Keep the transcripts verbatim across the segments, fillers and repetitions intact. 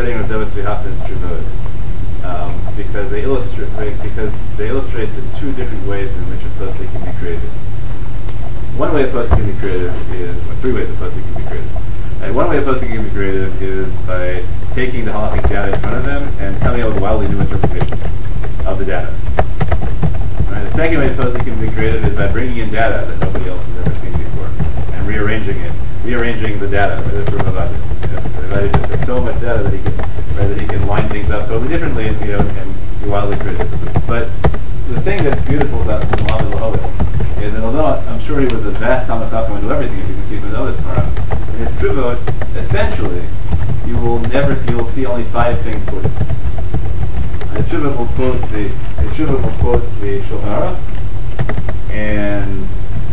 studying Rav David Tzvi Hoffman's Truvot um, because they illustrate right, because they illustrate the two different ways in which a posuk can be created. One way a posuk can be created is, or three ways a posuk can be created. Right, one way a posuk can be created is by taking the halachic data in front of them and coming up with wildly new interpretations of the data. Right, the second way a posuk can be created is by bringing in data that nobody else has ever seen before and rearranging it, rearranging the data. Right, that's about it. Right, there's so much data that he can, right, that he can line things up totally differently, and, you know, and be wildly creative. But the thing that's beautiful about the Muhammad al-Hawid is that although I'm sure he was a vast Talmud Chacham and knew everything, as you can see from the other Gemara, in his Truvot, essentially, you will never, you will see only five things quoted. The Truvot will quote the, the Truvot will quote the Shulchan Aruch and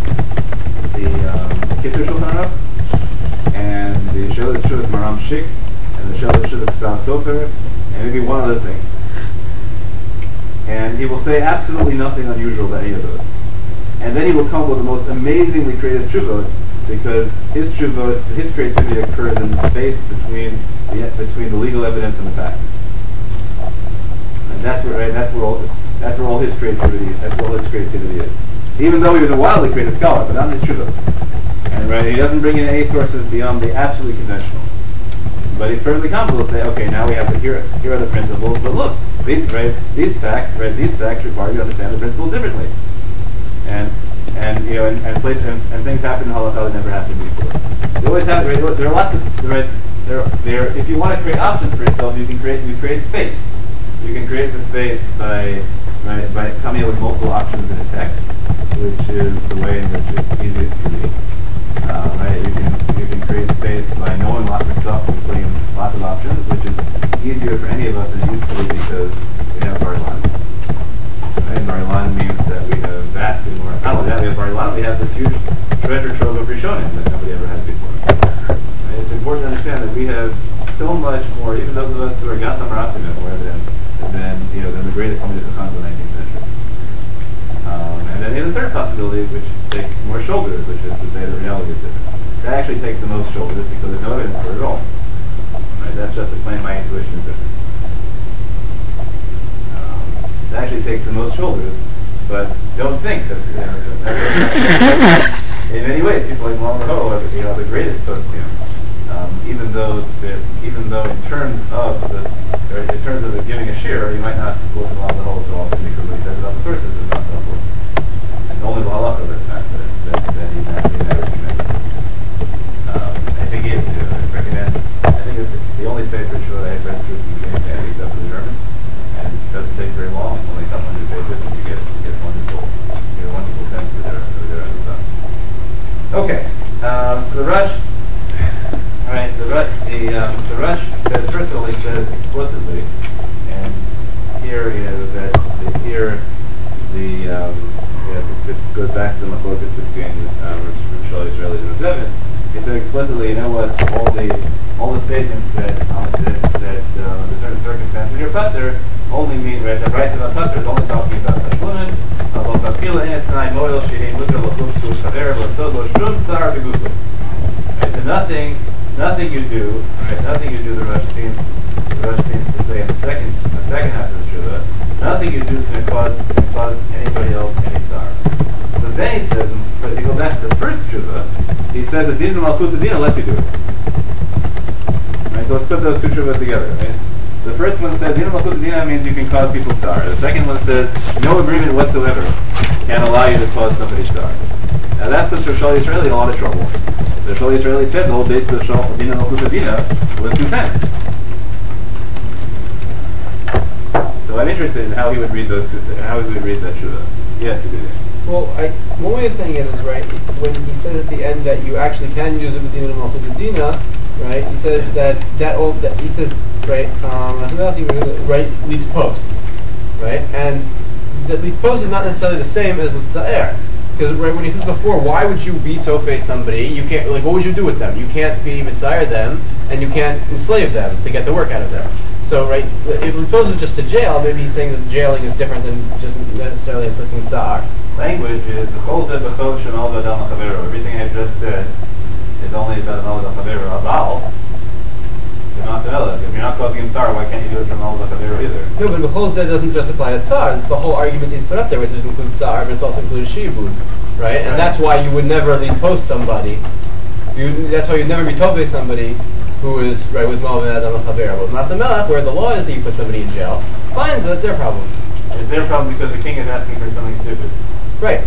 the um, Kitzur Shulchan Aruch, and the Shelah Shuvah Maram Shik, and the Shelah Shuvah Ksam Sofer, and maybe one other thing. And he will say absolutely nothing unusual about any of those. And then he will come up with the most amazingly creative Truvot, because his Truvot, his creativity occurs in the space between the between the legal evidence and the facts. And that's where right, that's where all that's where all his creativity that's where all his creativity is. Even though he was a wildly creative scholar, but not in his Truvot. And right, he doesn't bring in any sources beyond the absolutely conventional. But he's perfectly comfortable to say, okay, now we have to here, here are the principles, but look, these right, these facts, right, these facts require you to understand the principles differently. And and you know, and and, place, and, and things happen in halakha that never happened before. They always have, right, there are lots of right, there there if you want to create options for yourself, you can create you create space. You can create the space by right, by coming up with multiple options in a text, which is the way in which it's easiest to read. Uh, right, you can you can create space by knowing lots of stuff and putting in lots of options, which is easier for any of us than it used to be because we have Bar-Ilan. Right, Bar-Ilan means that we have vastly more. Not only that, we have Bar-Ilan, we have this huge treasure trove of Rishonim that nobody ever had before. Right, it's important to understand that we have so much more, even those of us who are Gatam Ratim and more than than you know than the greatest Talmidei Chacham of the nineteenth century. Um, and then the third possibility, which takes more shoulders, which is to say that reality is different. That actually takes the most shoulders because there's no evidence for it at all. Right? That's just to claim my intuition is different. Um, that actually takes the most shoulders, but don't think that, you know, that in many ways people like Malon Ho are, you know, the greatest post-him. Um, even though that, even though in terms of the or in terms of the giving a share, you might not quote Malon Ho so often because what he says about the sources is not so important. It's only the halakha that that that, that he naturally never recommends. Um, I think he uh, recommend. I think it's the only paper that I have read through from the English except for the German, and it doesn't take very long. It's only a couple hundred pages, and you get you get wonderful, you get a wonderful sense of their of their stuff. Okay, um, so the Rush. All right, the Rush. The um, the Rush says first of all he says explicitly, and here you know that the, here the um, yeah, this goes back to the machlokas between um, Shul Israelis and Seven. He said explicitly, you know what, all the all the statements that um, that, that uh, under certain circumstances your putter only mean right. The rights about putter is only talking about tashlumin. About kapila and tonight moil shehein mutar l'chutzu chaver l'sod lo shum tzar b'gufo. Right, so nothing, nothing you do, right? Nothing you do. The Rush seems the Rush seems to say in the second the second half of the shuvah, nothing you do is going to cause can cause anybody else any sorrow. So then he says, but if you go back to the first shuvah, he says that Din Malchus Adina lets you do it. Right? So let's put those two shuvahs together. Right? The first one says Din Malchus Adina means you can cause people sorrow. The second one says no agreement whatsoever can allow you to cause somebody sorrow. Now that's the Shul Yisraeli in a lot of trouble. The Shul Yisraeli said the whole basis of Shul Din Malchus Adina was consent. So I'm interested in how he would read those. How he would read that shuvah. Yes, he did. Well, I, one way of saying it is right when he says at the end that you actually can use a medina and malchut medina, right? He says that that all that he says right, um, right leads posts, right? And the leads posts is not necessarily the same as with Za'er. Because right when he says before, why would you be tofe somebody? You can't like what would you do with them? You can't be mitzayir them, and you can't enslave them to get the work out of them. So right, if it poses just to jail, maybe he's saying that jailing is different than just necessarily inflicting tsar. Language is the whole of the coach and all the dama chavero. Everything I just said is only about all the chavero. Aval, the matanela. If you're not causing him tsar, why can't you do it from all the Chavera either? No, but B'chol Zeh doesn't just apply to tsar. It's the whole argument he's put up there, which doesn't include tsar, but it's also included shibud, right? And Right. that's why you would never lead post somebody. You, that's why you'd never be told somebody who is right was Malvin Adam Chavera. But Masa Melech, where the law is that you put somebody in jail, fine, that's their problem. It's their problem because the king is asking for something stupid. Right.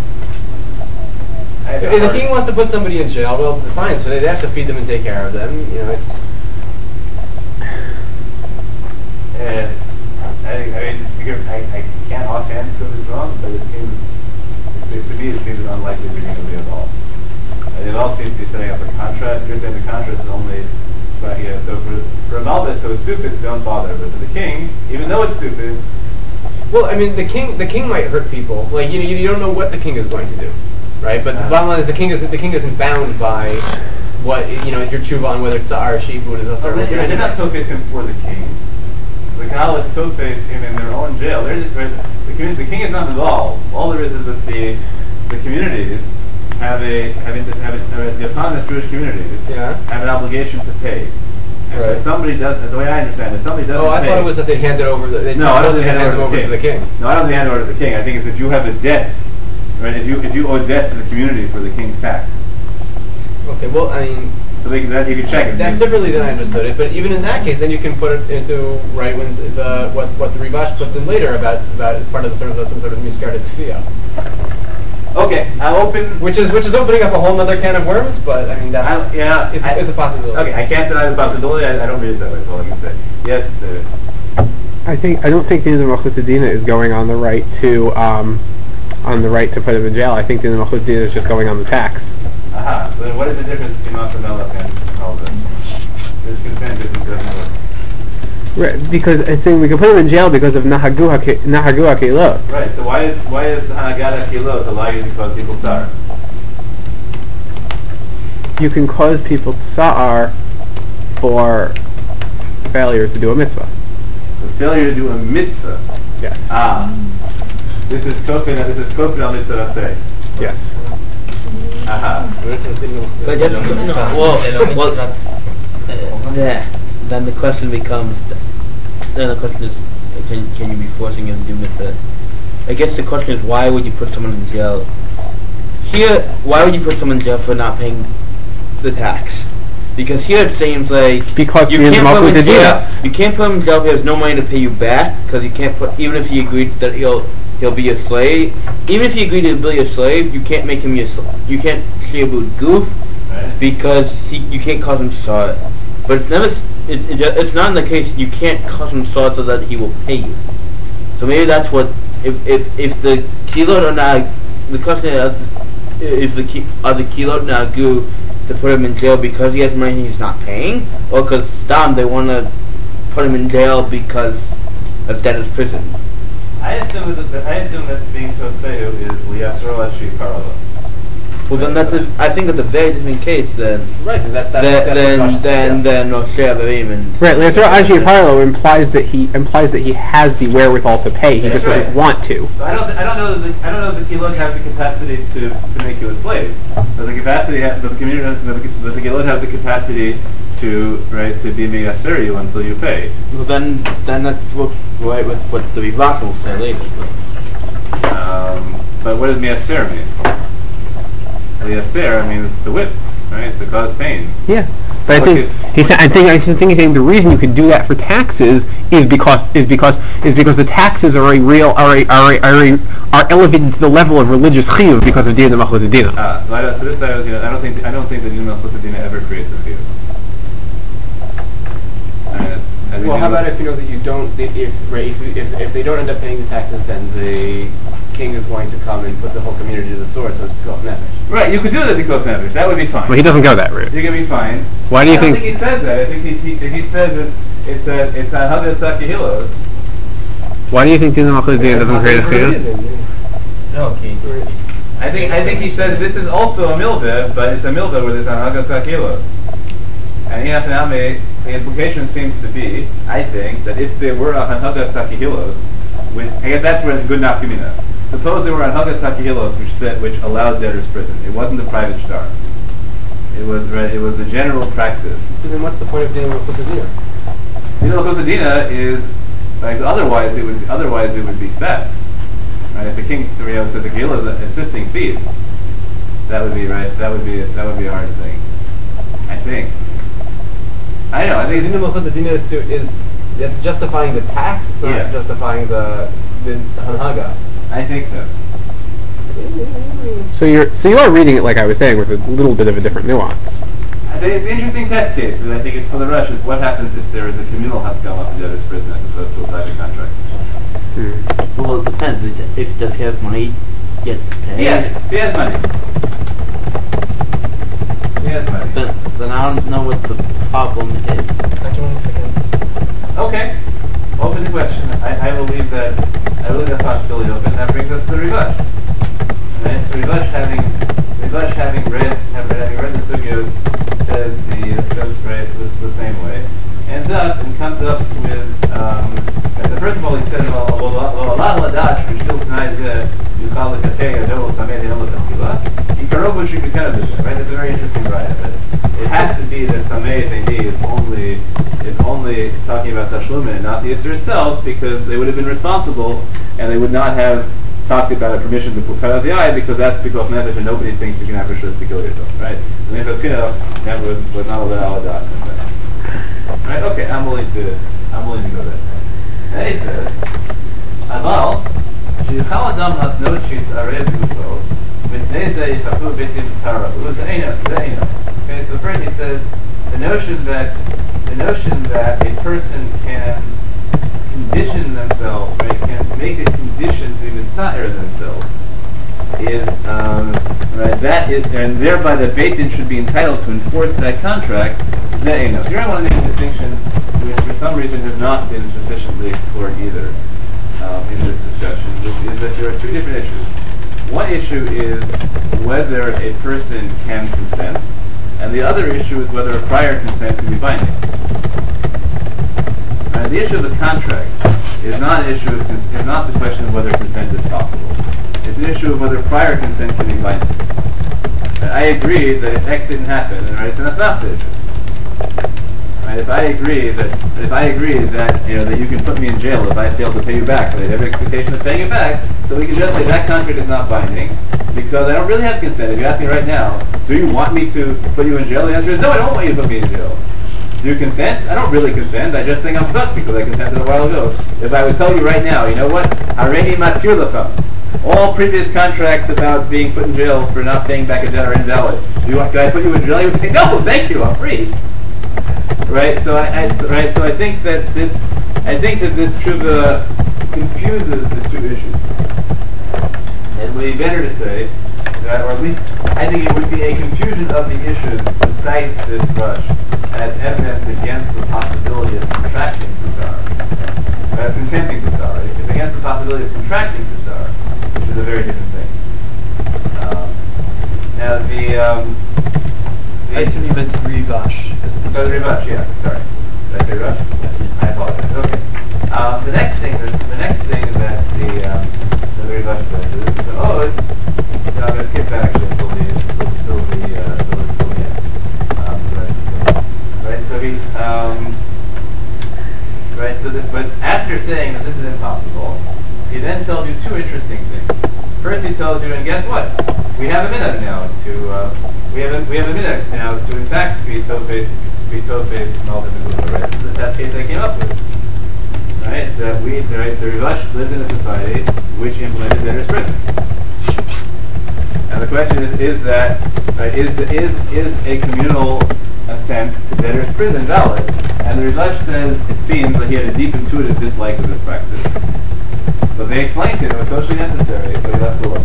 I have a If the hard- king wants to put somebody in jail, well, fine. So they have to feed them and take care of them. You know, it's And I, I mean, because I, I can't offhand prove it's wrong, but it seems, it, to me, it seems an unlikely reading of the all. And it all seems to be setting up a contrast. You're saying the contrast is only, but yeah, so for, for a novice, so it's stupid, don't bother. But for the king, even though it's stupid, well, I mean, the king the king might hurt people. Like you, you don't know what the king is going to do, right? But the Uh-huh. bottom line is the king isn't the king isn't bound by what you know your tshuva on whether it's tsar or shibud is a so certain. they're, they're not tofes him for the king. The Kahal is tofes him in their own jail. They're just, right, the, community, the king is not involved. All there is is that the the communities have a having have, a, have a, the autonomous Jewish communities Yeah. have an obligation to pay. And Right. if somebody does, the way I understand it, somebody doesn't Oh, I pay. thought it was that they handed over. The, they No, I don't think they they hand handed it over over to to the king. No, I don't think they hand it over to the king. I think it's if you have a debt, right? If you if you owe debt to the community for the king's tax, Okay, well, I mean, so they, that you can check it. that's differently than I understood it. But even in that case, then you can put it into right when the what what the Rivash puts in later about about as part of the sort of some sort of misguided tefillah, Okay, I'll open. which is which is opening up a whole other can of worms. But I mean, that's I'll, yeah, it's, I, it's a possibility. okay. I can't deny the possibility. I, I don't read it that way. That's all I can say. Yes. Uh, I think I don't think Dina Malchut Dina is going on the right to um, on the right to put him in jail. I think Dina Malchut Dina is just going on the tax. aha. So then, what is the difference between Masa Melech and all this? This consensus is doesn't work. Right, because I think we can put him in jail because of Nahagu hake- Nahagu Hakilot. Right. So why is why is the Hanagat Akilot allow you to cause people tsar? You can cause people tsa'ar for failure to do a mitzvah. The failure to do a mitzvah. Yes. Ah. This is kofin. This is kofin al mitzvah say. Yes. Aha. But that's, no, well, well, uh, yeah. Then the question becomes, then the question is, can, can you be forcing him to do mitzvah? I guess the question is, why would you put someone in jail? Here, why would you put someone in jail for not paying the tax? Because here it seems like Because you he is can't put him Malchut in jail. Dina. You can't put him in jail if he has no money to pay you back, because you can't put, even if he agreed that he'll he'll be a slave, even if he agreed to be a slave, you can't make him your sl- you can't shibud goof Right. because he, you can't cause him to saw it. But it's never it, it, ju- it's not in the case you can't cause him to saw it so that he will pay you. So maybe that's what if if if the kilo or not the question is is the ki- are the kilo nagu to put him in jail because he has money he's not paying, or because Stam they want to put him in jail because of debt of prison. I assume that I assume that being toseu is liyasro ashi parala. Well, then that's a, I think that's a very different case then. Right, and that's that's Then that's then what Josh then said, yeah. then Moshe Abarim and Right. Le'asor Ashi Parlo implies that he implies that he has the wherewithal to pay. He That's just doesn't right. want to. So I don't th- I don't know that the, I don't know that the kilot have the capacity to, to make you a slave. But the capacity ha- but the community has- but the, but the kilot have the capacity to right to be miyaser you until you pay. well then then that's what right with what the Rivash will say later. Um, but what does miyaser mean? Miyaser means to whip, right? To cause pain. Yeah. But I Look think at- he said. I think I think he's saying the reason you can do that for taxes is because is because is because the taxes are a real are a, are a, are, a, are elevated to the level of religious chiyuv because of Dina Malchut Dina. Ah, so, I don't, so this I, was, you know, I don't think I don't think that Yuma Chosadina ever creates a fear. Well, how about if you know that you don't, if if, right, if, you- if if they don't end up paying the taxes, then the king is going to come and put the whole community to the sword, so it's pikuach nefesh. Right, you could do that to Kof Nefesh. That would be fine. Well, he doesn't go that route. You're gonna be fine. Why do you I don't think? think he says that. I think he he, he says it, it's a it's a Hagas Sakihilos. Why do you think Dina Malchut Dina doesn't create a chiyuv? No, okay. I think I think he says this is also a milveh, but it's a milveh where there's an Hagas Sakihilos. And Yinataname, the implication seems to be, I think, that if there were a Hagas Sakihilos, which I guess that's where it's good nafkamina. Suppose there were a Hagas Sakihilos which said which allowed debtors prison. It wasn't a private shtar. It was re- it was a general practice. So then what's the point of dealing with Chutazir? Dina Malchut Dina is like otherwise it would otherwise it would be theft. Right? If the king, you know, said the Gila is assisting thieves, that would be right. That would be that would be a hard thing. I think. I know. I think Dina Malchut Dina is to is it's justifying the tax. It's not Yeah. justifying the the hanhaga. I think so. So you're so you are reading it like I was saying with a little bit of a different nuance. I think it's an interesting test case, and I think it's for the Rush is what happens if there is a communal haskala to debtor's prison as opposed to a private contract. Hmm. Well, it depends. If if does he have money, get paid. Yeah, he has money. He has money. Then, then I don't know what the problem is. Actually, one second. Okay. Open the question. I, I believe that I believe that possibility open. That brings us to the Rivash. Right? So Rivash having Rivash having read having, having read the Sugyot says the says right the, the same way, ends up and comes up with um, the first of all he said well Allah ladash which still tonight is you call it katei adol samei no l'tachila he karov which you can kind of do right. That's a very interesting riot. But it has to be that samei thing is only is only talking about Tashlumin and not the Isser itself, because they would have been responsible and they would not have talked about a permission to cut out the eye, because that's because nefesh and nobody thinks you can have rishus to kill yourself, right? The nefesh kino never was, was not allowed aladat. Right? Okay, I'm willing to I'm willing to go there. And he says, Aval, Shichal Adam Hatnochit Arev Gufo, Mitnei Zeh Yichafu Bitim Tara, Uzaina, Zaina. Okay, so first he says the notion that the notion that a person can condition themselves, right, can make a condition to even sire themselves, is um, right. That is, and thereby the Beit Din should be entitled to enforce that contract. Zaino. Here I want to make a distinction, which for some reason has not been sufficiently explored either um, in this discussion, which is that there are two different issues. One issue is whether a person can consent, and the other issue is whether a prior consent can be binding. Uh, the issue of the contract is not an issue of cons- is not the question of whether consent is possible. It's an issue of whether prior consent can be binding. And I agree that if X didn't happen, right, then that's not the issue. Right? If I agree that if I agree that you know that you can put me in jail if I fail to pay you back, but I have an expectation of paying you back, so we can just say that contract is not binding because I don't really have consent. If you ask me right now, do you want me to put you in jail? The answer is no, I don't want you to put me in jail. Do you consent? I don't really consent. I just think I'm stuck because I consented a while ago. If I would tell you right now, you know what? Hareni matir lacham. All previous contracts about being put in jail for not paying back a debt are invalid. Do you want? Can I put you in jail? You would say no. Thank you. I'm free. Right. So I, I right. So I think that this. I think that this tshuva confuses the two issues. And it would be better to say that, or at least I think it would be a confusion of the issues to cite this rush as evidence against the possibility of contracting tzar, uh, consenting to tzar. It's against the possibility of contracting to tzar, which is a very different thing. Um, now the, um, the I assume you meant Rivash. Oh, the Rivash, yeah, sorry. Did I say Rivash? Yes. I apologize. Okay. Um, the next thing, the, the next thing that the um, the Rivash says is, oh, it's, no, I'm going to skip that actually until the until the uh, until, until the end. Um, right. Right, so he, um, right, so this, but after saying that this is impossible, he then tells you two interesting things. First, he tells you, and guess what? We have a minute now to, uh, we have a, we have a minute now to, in fact, be Tophes, be Tophes, Malvin, and right? This is the test case I came up with. Right, that we, right, the Rivash lives in a society which implemented debtor's prison. And the question is, is that, right, is, is, is a communal assent to debtor's prison valid? And the Rivash says it seems that he had a deep intuitive dislike of this practice. But they explained to him it was socially necessary, so he left alone.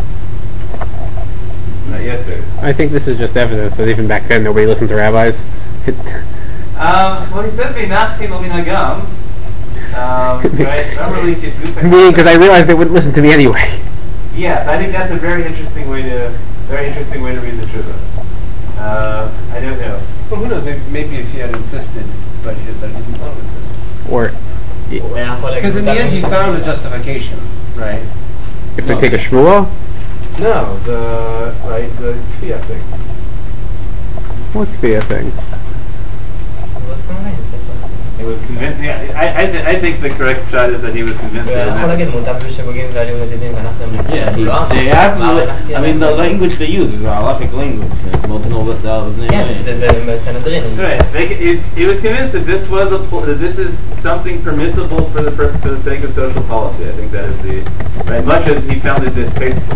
Not yet, sir. I think this is just evidence that even back then nobody listened to rabbis. um, well, he said V'nachti lo minhagam. Um, right? Not really Me, because I realized they wouldn't listen to me anyway. Yes, I think that's a very interesting way to very interesting way to read the Tshuva. Uh, I don't know. Well, who knows? Maybe, maybe if he had insisted, but he just didn't want to insist. Or because in the end, he found a justification, right? if they take a shmua, No, the right the kfiyah thing. what could be a thing? He was convinced. Yeah, I, I, th- I think the correct shot is that he was convinced. הוא that יכול להגיד מוטב בשוגגים ועלים נדיבים ואנחנו Yeah, נדיבים. they absolutely. I mean, the language they use is a halachic language. Molten over the כן, זה בסנהדרין. Right. They, he, he was convinced that this was a pl- that this is something permissible for the pur- for the sake of social policy. I think that is the right. Much as he found it distasteful.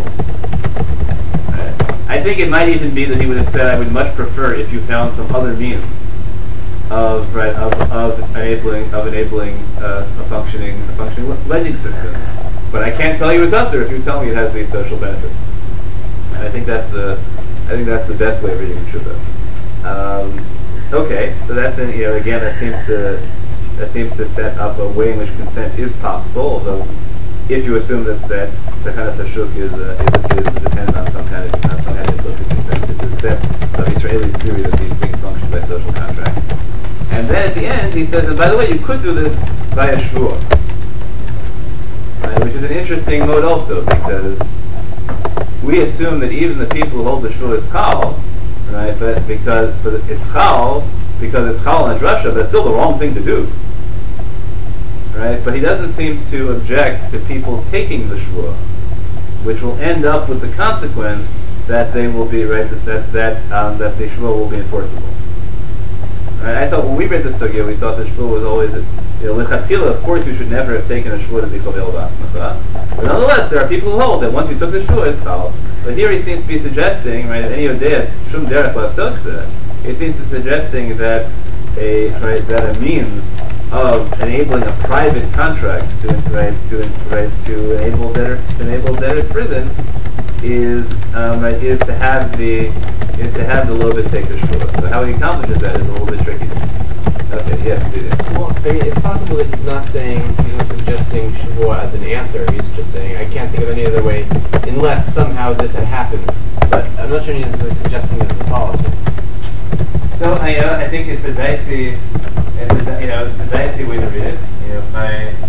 Right. I think it might even be that he would have said, "I would much prefer if you found some other means of right of, of enabling of enabling uh, a functioning a functioning lending system." But I can't tell you it's usher if you tell me it has these social benefits. And I think that's the I think that's the best way of reading the Shuvah. Um, okay, so that's an, you know again that seems to that seems to set up a way in which consent is possible. Although, if you assume that that the kind of tashuk is, uh, is is dependent on some kind of on some kind of implicit consent, it's a step of Israeli's theory that these things function by social contract. And then at the end he says, and by the way, you could do this by a shvua, right, which is an interesting mode also because we assume that even the people who hold the shvua is chal, right? But because but it's chal because it's chal and it's Russia, but it's still the wrong thing to do, right? But he doesn't seem to object to people taking the shvua, which will end up with the consequence that they will be right that that that, um, that the shvua will be enforceable. Right? I thought when we read the sugya, we thought the shvua was always, you know, lichatchila. Of course, you should never have taken a shvua to be chovel b'asmacha. But nonetheless, there are people who hold that once you took the shvua, it's chal. But here he seems to be suggesting, right, any odea shum derech lasotza. He seems to be suggesting that a right that a means of enabling a private contract to right to right to enable debtor to enable debtor's prison is um, right, is to have the is to have the lobit take the shvua. So how he accomplishes that is a little bit tricky. Okay, yes, do that. Well, I mean, it's possible that he's not saying he's not suggesting shvua as an answer. He's just saying I can't think of any other way unless somehow this had happened. But I'm not sure he's like, suggesting this as a policy. So I uh, I think it's the dicey, it's the, you know it's the dicey way to read it. You know, my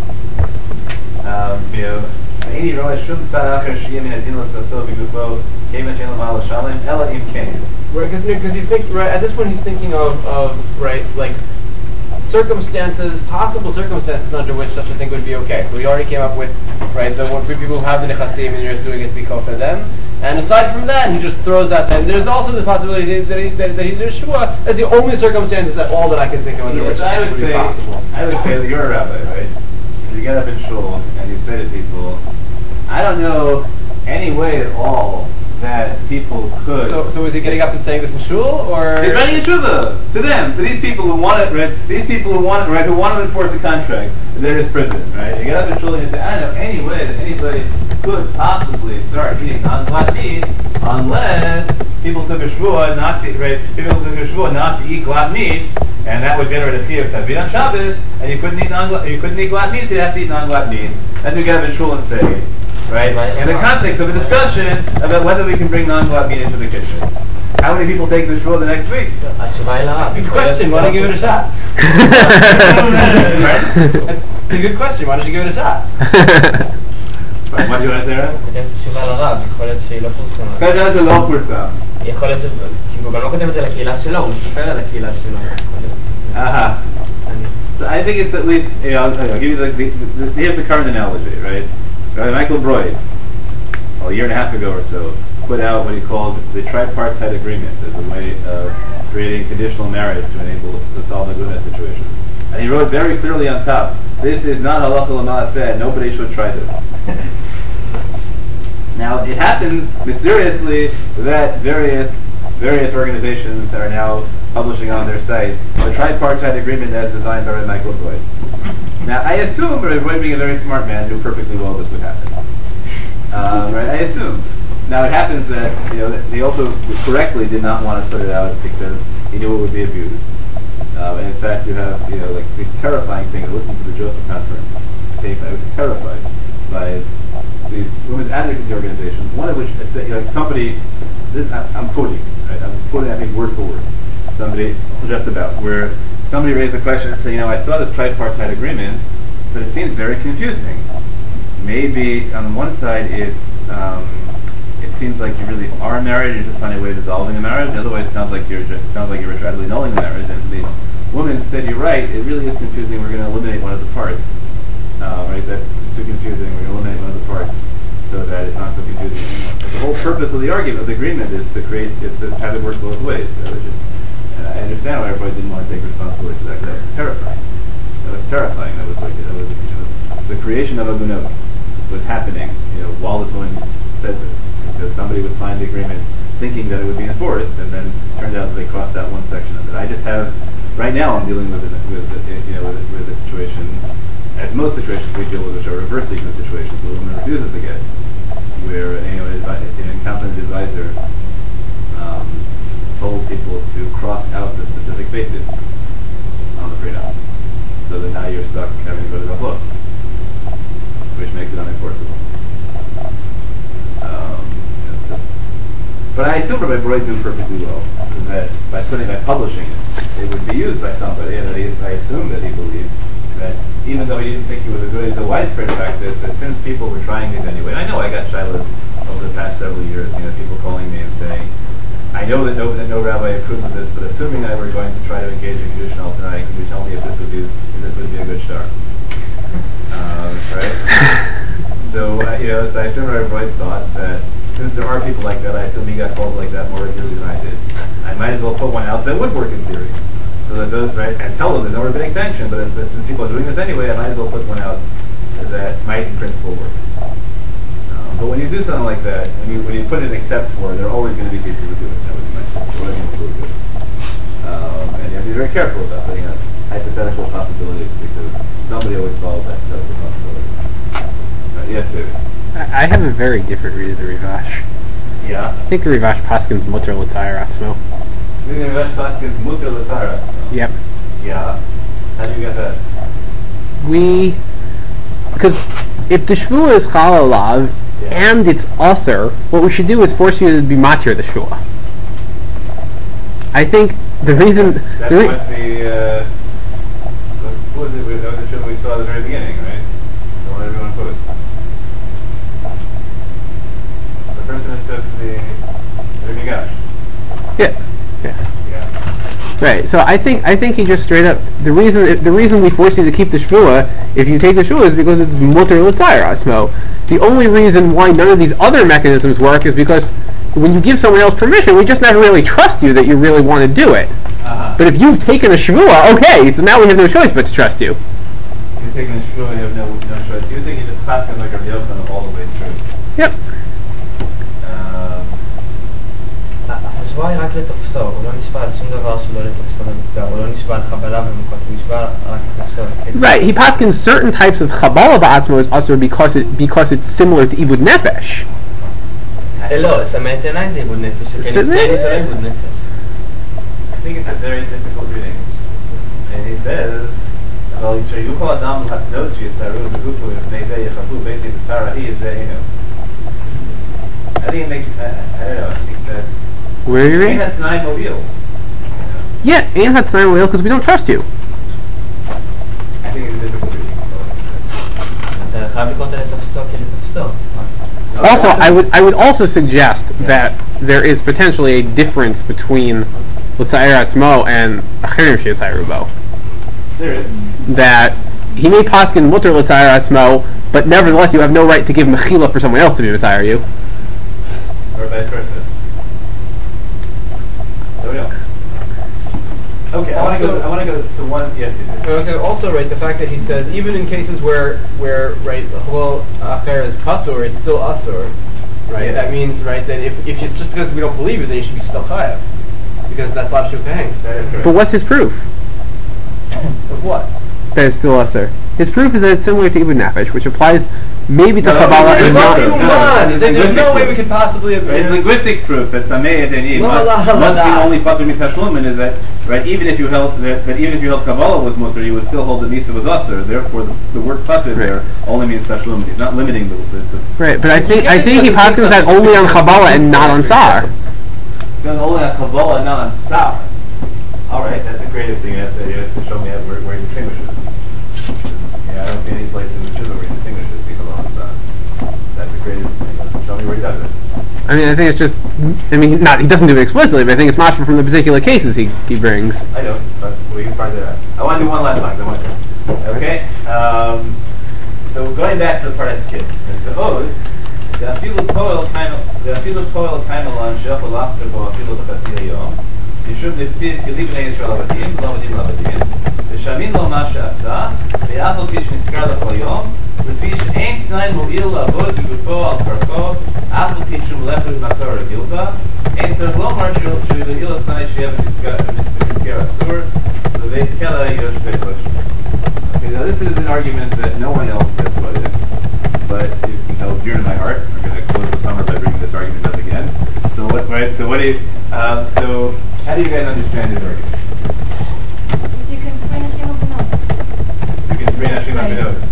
um, you know. Any rosh shum tzarach shiyim min adin l'sasol b'gufo kemat she'en l'mal l'shalem ela im ken. Right, because he's thinking right at this point he's thinking of, of right like circumstances, possible circumstances under which such a thing would be okay. So we already came up with right the one people who have the nechasim and you're doing it to be kol for them. And aside from that, he just throws out that there's also the possibility that he that, that he did shvua. That's the only circumstances that all that I can think of under Yes, which I it would would be say possible. I would say that you're a rabbi, right? You get up in shul and you say to people, I don't know any way at all that people could. So, so is he getting up and saying this in shul, or he's writing a tshuva to them, to these people who want it, right? These people who want it, right? Who want to enforce the contract. They're his prison, right? You get up in shul and you say, I don't know any way that anybody could possibly start eating non-glatt meat unless people took a shvua not to, right? People took a shvua not to eat glatt meat, and that would generate a fee of tavid on Shabbos, and you couldn't eat non you couldn't eat glatt meat, so you have to eat non-glatt meat. That's what you get up in shul and say. Right? In the context of a discussion about whether we can bring non-glatt meat into the kitchen. How many people take the shul the next week? התשובה היא לרב. good question? Why don't you give it a shot? That's a good question. Why don't you give it a shot? What do you want to say, right? התשובה לרב, יכול להיות שהיא לא פורסמה. כזה זה לא פורסם. יכול להיות ש... כי הוא גם לא כותב את זה לקהילה שלו, הוא מספר על הקהילה שלו. Uh-huh. So I think it's at least, you know, I'll, I'll give you the, the, the, here's the current analogy, right? Right, Michael Broyd, well, a year and a half ago or so, put out what he called the tripartite agreement as a way of creating conditional marriage to enable to solve the Guna situation. And he wrote very clearly on top, this is not halacha l'ma'aseh, nobody should try this. Now, it happens mysteriously that various various organizations are now publishing on their site the tripartite agreement as designed by Michael Broyd. Now, I assume, Rabbi Broyd being a very smart man, knew perfectly well this would happen. Um, right? I assume. Now, it happens that you know he also correctly did not want to put it out because he knew it would be abused. Uh, and in fact, you have you know like these terrifying things. I listened to the Joseph conference tape. I was terrified by these women's advocacy organizations. One of which, you know, like somebody, this I'm quoting, right? I'm quoting, I think, word for word. Somebody just about where somebody raised the question and said, you know, I saw this tripartite agreement, but it seems very confusing. Maybe on one side it's um, it seems like you really are married, you're just finding a way of dissolving the marriage. The other way it sounds like you're just, sounds like you're retroactively annulling the marriage, and at least woman said, you're right, it really is confusing, we're going to eliminate one of the parts. Uh, right, that's too confusing, we're going to eliminate one of the parts so that it's not so confusing anymore. But the whole purpose of the argument, of the agreement, is to create, is to have it work both ways. So it's just, and I understand why everybody didn't want to take responsibility for that, because that was terrifying. That was terrifying. That was like, that was, you know, the creation of a Gunot was happening, you know, while this woman said this. Because somebody would sign the agreement thinking that it would be enforced, and then it turned out that they crossed out one section of it. I just have, right now I'm dealing with, it, with it, you know, with, it, with a situation, as most situations we deal with, which are reverse sequence situations, the woman refuses to get, where, you know, an incompetent advisor um, told people to cross out the specific basis on the prenup, so that now you're stuck having to go to the book, which makes it unenforceable. Um, you know, so, but I assume Rabbi Broid knew perfectly well that by putting, by publishing it, it would be used by somebody, and that he, I assume that he believed that even though he didn't think it was a good, it's a widespread practice, that since people were trying these anyway, and I know I got shilas over the past several years, you know, people calling me and saying, I know that no, that no rabbi approves of this, but assuming that we're going to try to engage in Kedushin al tonight, can you tell me if this would be, if this would be a good start? Um, right? So, uh, you know, so I assume Rabbi Broid thought that since there are people like that, I assume he got called like that more regularly than I did. I might as well put one out that would work in theory. So that those, right, and tell them there's no rabbinic sanction, but if, if since people are doing this anyway, I might as well put one out that might in principle work. Um, but when you do something like that, when you, when you put an except for, there are always going to be people who do it. That was my point. Always going to be people who do it. Um, and you have to be very careful about putting out hypothetical possibilities, because somebody always follows that hypothetical possibility. Uh, yes, David? I I have a very different read of the Rivash. Yeah. I think the Rivash Paskins Mutter L'Tayr Atzmo. The Rivash Paskins Mutter L'Tayr Atzmo. Yep. Yeah. How do you get that? We, because if the Shvuah is Chal Alav Yeah. and it's Aser, what we should do is force you to be Matir the Shvuah. I think the reason... That's the re- what the, uh, what was it, that was the show we saw at the very beginning, right? The one everyone posted. The person that took the, the Migash. yeah. Yeah. Yeah. Right. So I think I think he just straight up the reason the reason we force you to keep the shvuah if you take the shvuah is because it's muter l'tayr asmo. The only reason why none of these other mechanisms work is because when you give someone else permission, we just never really trust you that you really want to do it. Uh-huh. But if you've taken a shvuah, okay, so now we have no choice but to trust you. You're taking a shvuah and you have no, no choice. You're taking just passing like a Yochanan all the way through. Yep. Um, השבועה היא רק לתופסו, הוא לא נשבע על שום דבר שלא לתופסו במגזר, הוא לא נשבע על חבלה במקות, הוא נשבע רק לתופסו. Right. He paskins certain types of chabala ba'atzmo is also because it because it's similar to ibud nefesh. לא, סמא את עיניי זה עיבוד נפש, שכן נפני זה לא עיבוד נפש. I think it's a very difficult reading. And he says, אבל כשיוכל אדם להתנות שיצטרו בגופו לפני זה יחפו ביתי בצרה היא, זה אינו. I think it makes, I, I don't know, I think that Where are you Ein reading? Hatnai Mobile. Yeah, and Hatzayin will because we don't trust you. I think it's a difficult reading. אתה חייב לקרוא אותה לתופסו כלתופסו. Also, I would I would also suggest that there is potentially a difference between L'Tayr Atzmo and Achirim She'Yitzayiru Bo. There is. That he may paskin mutter L'Tayr Atzmo, but nevertheless you have no right to give mechila for someone else to be L'Tayr you. Or vice versa. So we know. Okay, I want to go. I want to go to one. Yes, you Okay, also, right, the fact that he says even in cases where where right, well, acher is patur, it's still asur, right? Yeah. That means right that if if it's just because we don't believe it, then you should be still chayav, because that's lav shu kaheng. That is correct. But what's his proof Of what? that it's still usher? His proof is that it's similar to ibud nefesh, which applies maybe to No, Kabbalah no, and no, not. no, no. Come It's There's no linguistic way we proof. could possibly have Right, it's linguistic proof that Sameh et Enim La, must, la, la, must be la. only patur mitashlumin is that right. Even if you held that, that even if you held Kabbalah was mutter, you would still hold the Misa was usher. Therefore, the, the word patur there only means tashlumin. He's not limiting the. the, the Right, but I think I think he paskins that only on Kabbalah and not on Sar. Because only on Kabbalah, not on Sar. All right, that's the greatest thing. You have to, you have to show me where, where he distinguishes. Yeah, I don't see any place in the Shiva where he distinguishes Kabbalah and Sar. That's the greatest thing. Show me where he does it. I mean, I think it's just. I mean, not he doesn't do it explicitly, but I think it's mashma from the particular cases he he brings. I know, but we can part that out. I want to do one last line. I want to. Okay. Um, so going back to the part I skipped. The oath. The afilu koel kaimel. The afilu koel kaimelon shechol after bo afilu tachasi hayom. Yishum niftir kilim bnei Yisrael avadim, lo avadim lo avadim. V'shamin lo ma she'asa. Ve'afal kish nizkar l'chol yom. V'fi she'ein t'nai mo'il la'avod b'gufo al karko. Afal kish shum lechud matzor regilta. Ein tzarech lomar she'il t'nai she'ev nizkar asur. V'veit kela yosh ve'kosh. Okay, now this is an argument that no one else has quoted, but you can tell it's dear to my heart. We're going to close the summer by bringing this argument up again. So what, right? So what do you? Um, so how do you guys understand this argument? You can bring a shame of the notes. You can bring a shame of the notes.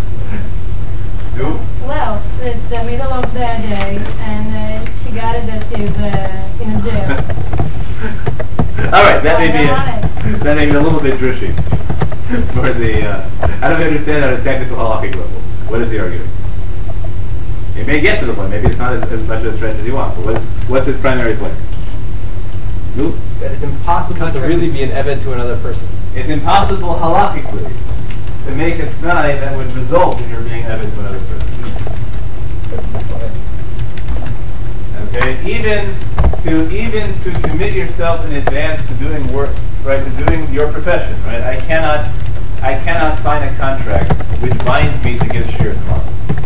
No? Well, it's the middle of the day, and uh, she got it that she's uh, in a jail. All right, that may be it. That may be a little bit drushy. For the, uh, I don't understand at a technical halakhic level. What is the argument? You may get to the point. Maybe it's not as, as much of a stretch as you want. But what, what's his primary point? No? That it's impossible to really be an eved to another person. It's impossible halakhically to make a t'nai that would result in your being eved to another person. Okay, even to even to commit yourself in advance to doing work, right? To doing your profession, right? I cannot, I cannot sign a contract which binds me to give shir tomorrow,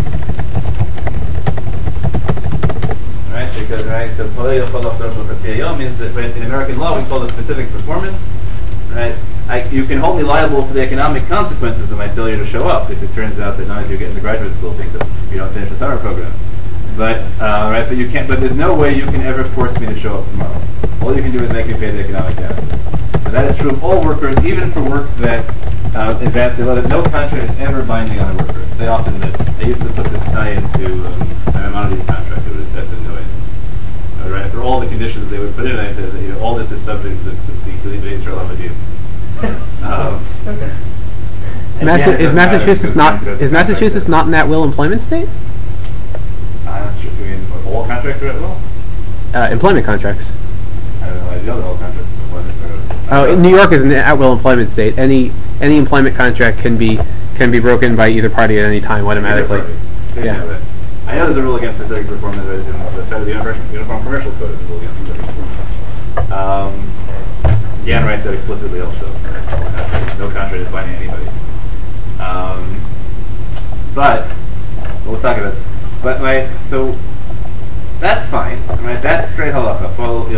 right? Because right, so means that right, in American law we call it specific performance, right? I, you can hold me liable for the economic consequences of my failure to show up if it turns out that none of you get into graduate school because you don't finish the summer program. But uh, right, but you can't. But there's no way you can ever force me to show up tomorrow. All you can do is make me pay the economic damages. And that is true of all workers, even for work that uh, advance. No contract is ever binding on a worker. They often that they used to put this tie into um, Maimonides' contract. It was that's annoying. All right, for all the conditions they would put in, I said that you know all this is subject to the Kilibei Yisrael Avadim. Um, Massa- is Massachusetts not is Massachusetts not in that will employment state? I'm not sure. Do you mean all contracts are at will? Uh, employment contracts. I don't know. I know that all contracts are employment. Oh, in New York is an at-will employment state. Any any employment contract can be can be broken by either party at any time automatically. Yeah. Know I know there's a rule against specific performance in the Federal Uniform, Uniform Commercial Code. There's a rule against specific performance. Um, Jan writes that explicitly also. No contract is binding anybody. Um, but well, we'll talk about it. But right, so that's fine. Right, that's straight halacha.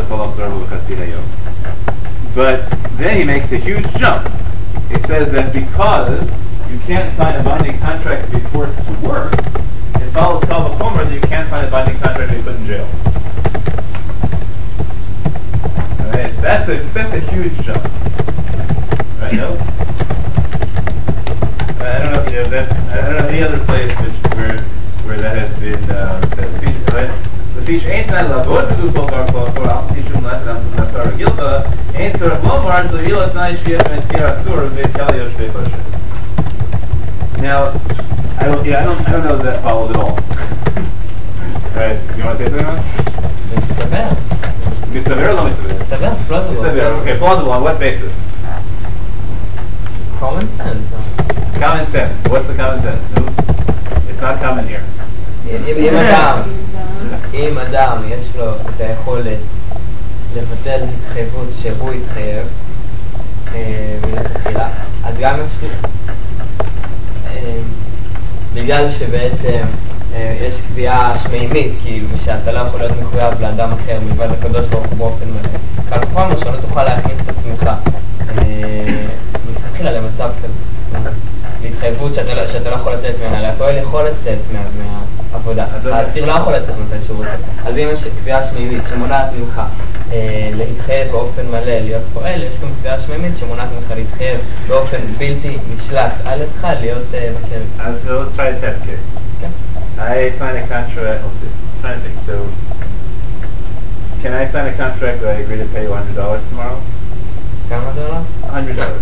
But then he makes a huge jump. He says that because you can't sign a binding contract to be forced to work, it follows kal v'chomer that you can't sign a binding contract to be put in jail. Right, that's a that's a huge jump. Right? No. I don't know if you know that. I don't know any other place which where where that has been uh, that right. The fish ain't not lavod to do so far for for al tishum nasar gilta ain't tzarech lomar so yilat nai shiyat metzkir asur ve'kel yosh ve'kosher. Now, I don't, yeah, I don't, I don't know if that follows at all. Right? You want to say something else? Mistaver. Mistaver or no mistaver? Mistaver, plausible. Mistaver. Okay, plausible. On what basis? Common sense. Common sense. What's the common sense? No? It's not common here. אם אדם, אם אדם יש לו את היכולת לבטל התחייבות שהוא התחייב מלכתחילה, אז גם יש בגלל שבעצם יש קביעה שמימית, כאילו, שאתה לא יכול להיות מחויב לאדם אחר מלבד הקדוש ברוך הוא באופן מלא. כאן כל מה שלא תוכל להכניס את עצמך מלכתחילה למצב כזה. להתחייבות שאתה לא יכול לצאת ממנה, הפועל יכול לצאת מהעבודה. האסיר לא יכול לצאת מתי שהוא רוצה. אז אם יש קביעה שמימית שמונעת ממך להתחייב באופן מלא להיות פועל, יש גם קביעה שמימית שמונעת ממך להתחייב באופן בלתי נשלט על ידך להיות בכלא. אז let's try a test case. כן. I sign a contract, I'm trying to think, so can I sign a contract that I agree to pay you one hundred dollars tomorrow? כמה דולר? one hundred dollars.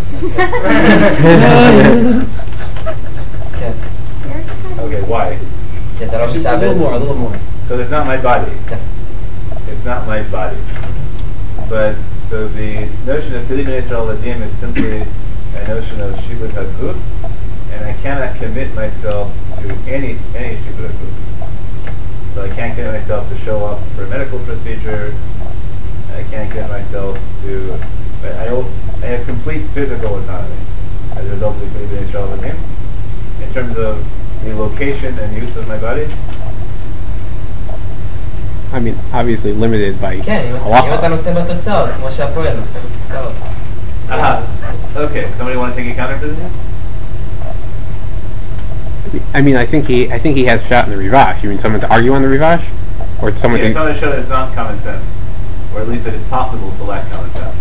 כן. Okay, why? כי אתה לא A משעבד. little more, a little more. Because it's not my body. כן. It's not my body. But So the notion of Kili B'nai Yisrael Vadim is simply a notion of Shibud HaGuf, and I cannot commit myself to any any Shibud HaGuf. So I can't commit myself to show up for a medical procedure. I can't commit myself to. I, I, I have complete physical autonomy as a result of the Kili B'nai Yisrael Vadim. In terms of the location and use of my body. I mean, obviously limited by כן, אם halacha. אתה נושא בתוצאות, כמו שהפועל נושא בתוצאות. Aha. Okay. Somebody want to take a counter to this? I mean, I think he, I think he has shot in the Rivash. You mean someone to argue on the Rivash, or someone Yeah, to? someone to show that it's not common sense, or at least that it's possible to lack common sense.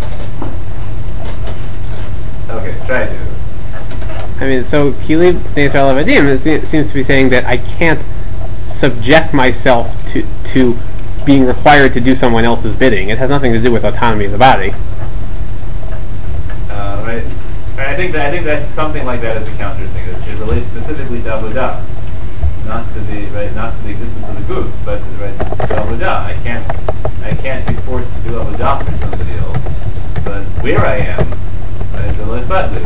Okay, try to do this. I mean, so Kili B'nai Yisrael Avadim it se- seems to be saying that I can't subject myself to to being required to do someone else's bidding. It has nothing to do with autonomy of the body. Uh, right. And I think that I think that something like that is a counter thing. It, it relates specifically to avodah, not to the right, not to the existence of the group, but right, to avodah. I can't I can't be forced to do avodah for somebody else. But where I am, right, is really badly.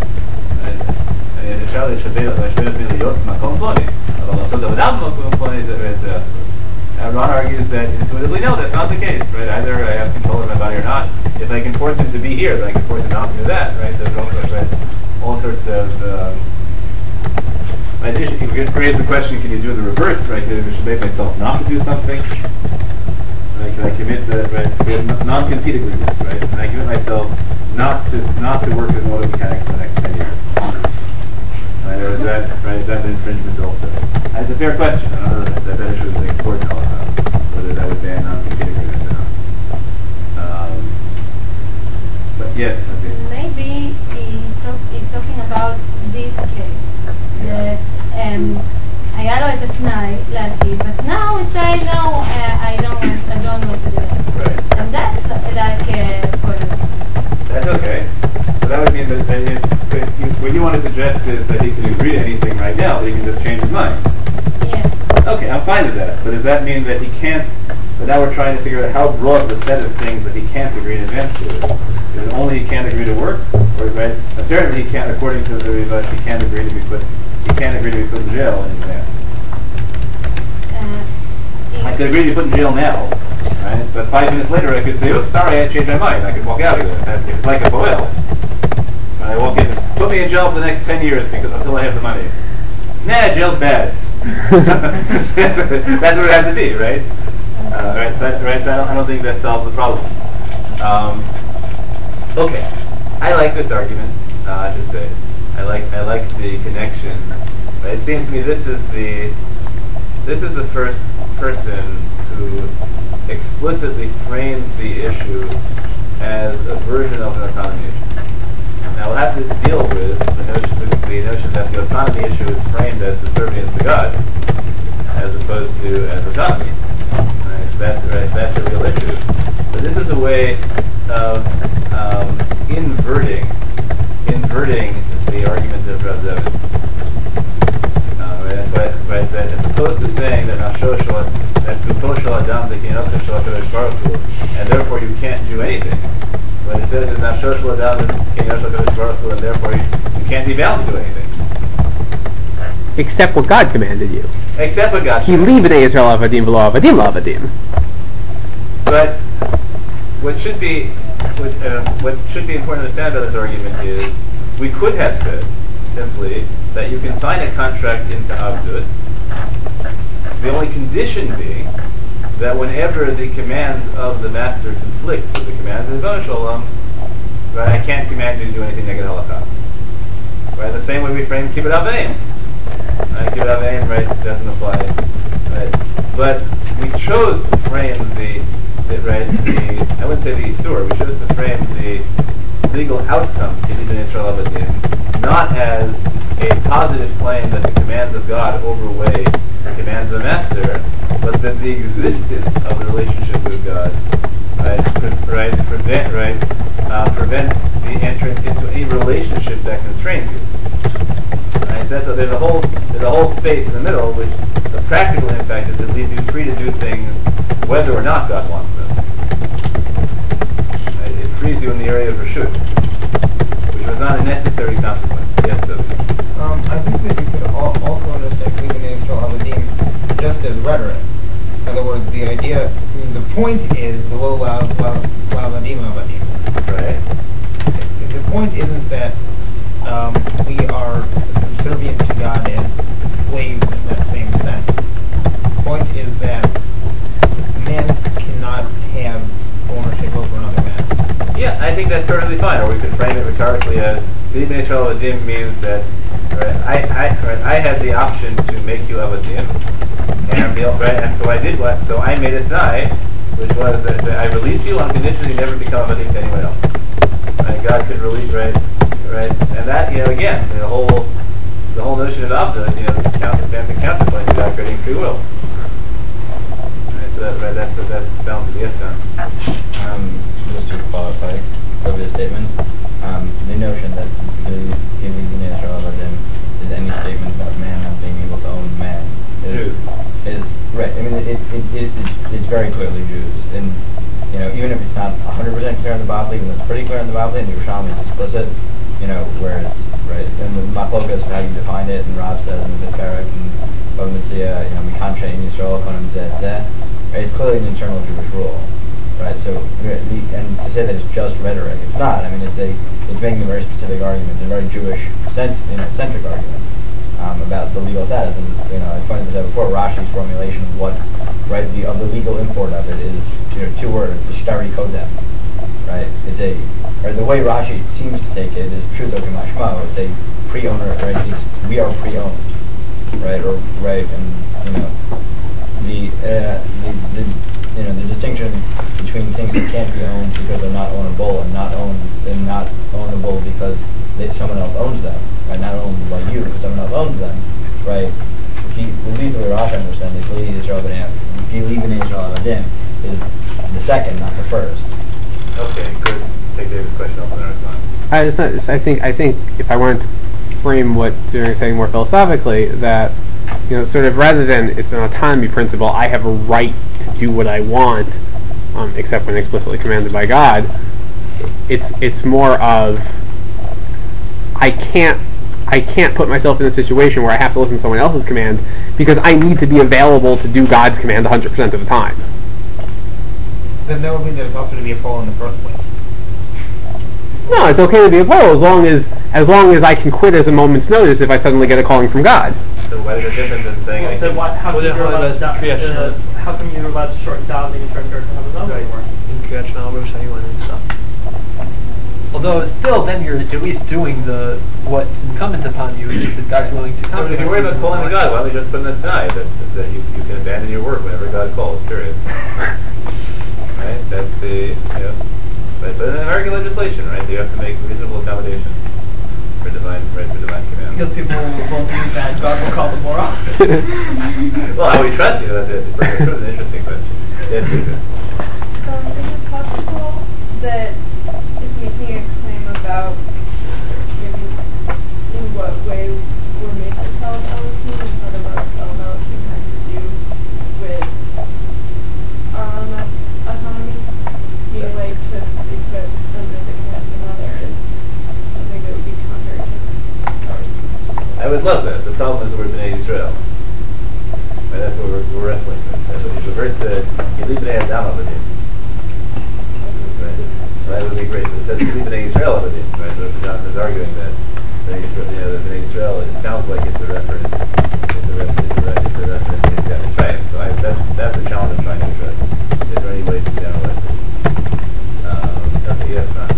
אפשר לשווה, להשווה את מי להיות במקום פלוני, אבל לעשות עבודה במקום פלוני זה אסור. And Ron argues that intuitively, no, that's not the case, right? Either I have control of my body or not. If I can force him to be here, then I can force him not to do that, right? There's all sorts, right, all sorts of... Um, right, if you could phrase the question, can you do the reverse, right? Can I should make myself not to do something? Right? Can I commit the, right, non-compete agreement, right? Can I commit myself not to not to work as an auto mechanic for the next ten years? Right, or is that, right, is that an infringement also? It's a fair question. I don't know that that issue is important all about, whether that would ban non-compete agreements or not. Um, but yes, okay. Maybe he's, talk, he's talking about this case. That um, היה לו את התנאי להגיד, but now he say no, uh, I don't want, I don't want to do that. Right. And that's like uh, for That's okay. So that would mean that, that if, if you, what you want to suggest is that he can agree to anything right now, but he can just change his mind. yeah. Okay, I'm fine with that. But does that mean that he can't, but now we're trying to figure out how broad the set of things that he can't agree in advance to is. Is it only he can't agree to work? Or right? Apparently he can't, according to the Rivash, he can't agree to be put, he can't agree to be put in jail in advance. Uh, I could agree to be put in jail now, right? But five minutes later I could say, oops, sorry, I changed my mind. I could walk out of it. It's like a boil. I walk in, put me in jail for the next ten years because until I have the money. Nah, jail's bad. That's what it has to be, right? Uh, right, that, right. I don't, I don't think that solves the problem. Um, okay, I like this argument. Uh, I should say, I like I like the connection. Right? It seems to me this is the this is the first person who explicitly frames the issue as a version of an autonomy issue. Now we'll have to deal with the notion, the notion that the autonomy issue is framed as subservience to God, as opposed to as autonomy. Right? That's, right, that's a real issue. But this is a way of um, inverting, inverting the argument of Rav Zevin. Uh, right? But, right, that as opposed to saying that Nafsho that Guto Adam Dekinotcha Shel HaKadosh Baruch Hu, and therefore you can't do anything. When it says that Nafsho Shel Adam Dekinotcha Shel HaKadosh Baruch Hu, and therefore you, you can't be bound to do anything. Except what God commanded you. Except what God Ki li b'nei Yisrael avadim v'lo avadim la'avadim. But what should be what, uh, what should be important to understand about this argument is we could have said simply that you can sign a contract into Abdut, the only condition being that whenever the commands of the master conflict with the commands of the Rebbeinu Shalom, right, I can't command you to do anything negative halakha. Right, the same way we frame Kibbut Aveim. Right, Kibbut Aveim, right, doesn't apply. Right, but we chose to frame the, the right, the I wouldn't say the Isur, we chose to frame the legal outcome Kibbut Yisrael Avadim, not as a positive claim that the commands of God overweigh the commands of the master, but that the existence of the relationship with God, right, pre- right, prevent, right, uh, prevent the entrance into any relationship that constrains you. Right, that's a, there's a whole there's a whole space in the middle, which the practical impact is it leaves you free to do things whether or not God wants them. Right, it's release you in the area of Rashut, which was not a necessary consequence. Yes, David. Um, I think that you could al- also understand Klivnei Yisrael Avadim just as rhetoric. In other words, the idea, the point is the lo la'avadim avadim. Right. The point isn't that um, we are subservient to God as slaves in that same sense. The point is that man cannot have ownership over another man. Yeah, I think that's perfectly fine. Or we could frame it rhetorically as Klivnei Yisrael Avadim means that right, I, I, right, I had the option to make you Avadim, and, the, right, and so I did what? So I made a t'nai, which was that, that I release you on condition you never become Avadim to anyone else. Right? God could release, right, right, and that, you know, again, the whole, the whole notion of Avda, you know, the counter, the counterpoint to God creating free will. Right, so that, right, that's that's bound to be yes done. Um, just to qualify of his statement, um, the notion that the Klivnei Yisrael Avadim is any statement about man not being able to own man is, is right. I mean, it, it, it, it, it's, it's very clearly Jews, and you know, even if it's not one hundred percent clear in the Bible, even though it's pretty clear in the Bible, and the Yerushalmi is explicit, you know, where it's right, and the machlokas of how you define it, and Rav says in the Perek and Bava Metzia, you know, Mikan Shein Yisrael Konim Zeh Zeh, right, it's clearly an internal Jewish rule. Right, so and to say that it's just rhetoric, it's not. I mean, it's a it's making a very specific argument, a very Jewish cent, you know, centric argument um, about the legal status. And you know, I pointed this out before. Rashi's formulation of what, right, the of the legal import of it is, you know, two words: the shtari kodem. Right, it's a or the way Rashi seems to take it is pshuto k'mashma. It's a pre-owner, right? It's, we are pre-owned, right, or right, and you know, the uh, the, the you know the distinction between things that can't be owned because they're not ownable and not owned and not ownable because they, someone else owns them, right? Not owned by you, but someone else owns them, right? If you believe the way Rashi understands it, believe Israel if you believe in Israel Avadim is the second, not the first. Okay, good. Take David's question off on our time. I just, not, I think, I think if I wanted to frame what you're saying more philosophically, that you know, sort of rather than it's an autonomy principle, I have a right to do what I want, um, except when explicitly commanded by God. It's it's more of I can't I can't put myself in a situation where I have to listen to someone else's command because I need to be available to do God's command one hundred percent of the time. Then that would mean that it's also to be a fool in the first place. No, it's okay to be a fool as long as as long as I can quit as a moment's notice if I suddenly get a calling from God. So what is the difference in saying Well, I then can... why, how, Well, come then you're how allowed does to, Kriyat uh, Shema- how come you're allowed to shorten davening and turn to have another Right. work? In Kriyat Shema Rosh Hashanah and stuff. Although still, then you're at least doing the what's incumbent upon you, is that God's willing to No, but come. if you're worried about calling to God, why don't you just put in the t'nai that, that you, you can abandon your work whenever God calls, period. Right? That's the... Yeah. Right, but in American legislation, right, you have to make reasonable accommodation for divine, right, for divine command. Because people won't believe that God will call them more often. Well, how we trust you, that's, that's, that's an interesting question. Yes, Lisa. Um, is it possible that it's making a claim about maybe in what way we're made to tell Elohim and what about telling Elohim has to do with um, autonomy? Meaning like to be put under the command of another is something that would be counter to I would love that. The problem is the word B'nai Yisrael. Right, that's what we're, we're wrestling with. That's what the verse said, you leave B'nai Adam of it. Right? So that would be great. It says, you leave B'nai Yisrael of it. Right? So if Jonathan is arguing that B'nai Yisrael, you know, the B'nai Yisrael, it sounds like it's a reference, it's a reference, it's a, re- it's a reference to Yisrael. It's right. So I, that's, that's the challenge I'm trying to address. Is there any way to generalize it? Um, okay, yes, Ron.